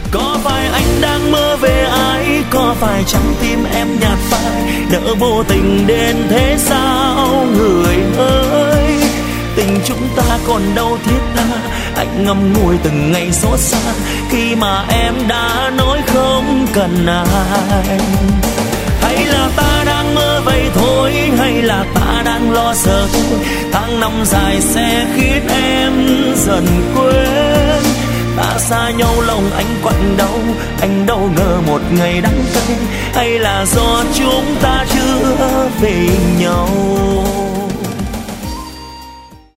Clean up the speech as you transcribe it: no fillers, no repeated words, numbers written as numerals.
Có phải anh đang mơ về ai, có phải trái tim em nhạt phai, nỡ vô tình đến thế sao người ơi. Tình chúng ta còn đâu thiết tha, anh ngậm ngùi từng ngày xót xa khi mà em đã nói không cần ai. Hay là ta đang mơ vậy thôi, hay là ta đang lo sợ thôi, tháng năm dài sẽ khiến em dần quên. Ta xa nhau lòng anh quặn đau, anh đâu ngờ một ngày đắng cay, hay là do chúng ta chưa về nhau.